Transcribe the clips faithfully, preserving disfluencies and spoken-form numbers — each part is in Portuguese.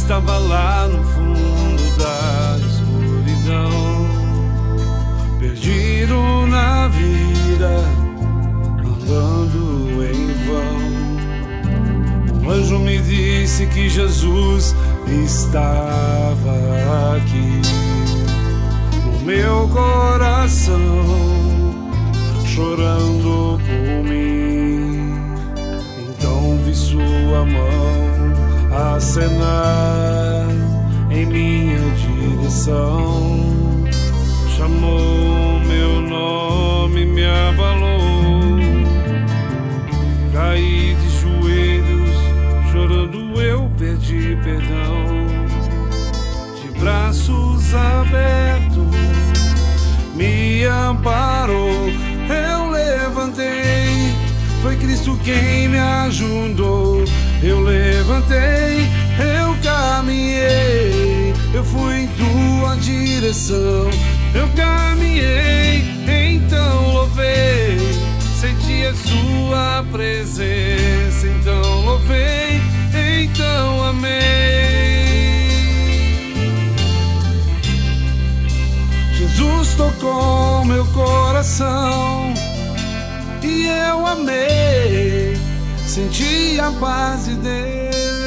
estava lá no fundo da escuridão, perdido na vida, andando em vão. Um anjo me disse que Jesus estava aqui no meu coração, chorando por mim. Então vi sua mão acenar em minha direção, chamou meu nome, me abalou. Caí de joelhos, chorando eu pedi perdão. De braços abertos me amparou, eu levantei. Foi Cristo quem me ajudou. Eu levantei, eu caminhei, eu fui em tua direção. Eu caminhei, então louvei, senti a sua presença. Então louvei, então amei. Jesus tocou meu coração e eu amei, senti a paz de Deus.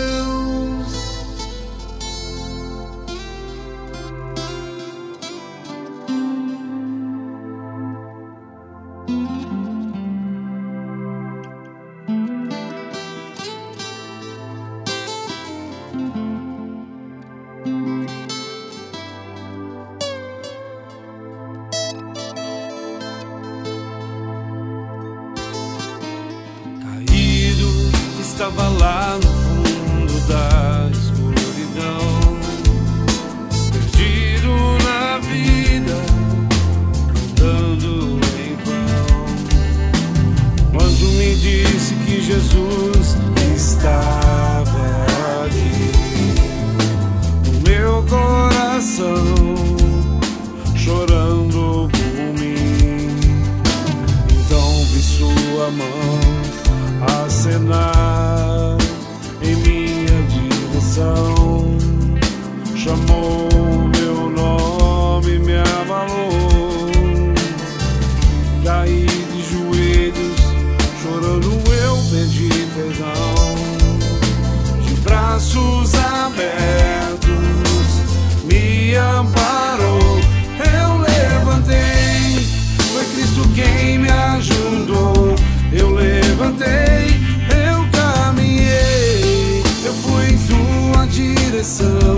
Estava lá no fundo da escuridão, perdido na vida, andando em vão. Um anjo me disse que Jesus estava aqui no meu coração, chorando por mim. Então vi sua mão acenar em minha direção, chamou meu nome, me abalou. Caí de joelhos, chorando eu pedi perdão. De braços abertos me amparou, eu levantei. Foi Cristo quem me ajudou. Eu levantei, eu caminhei, eu fui em tua direção.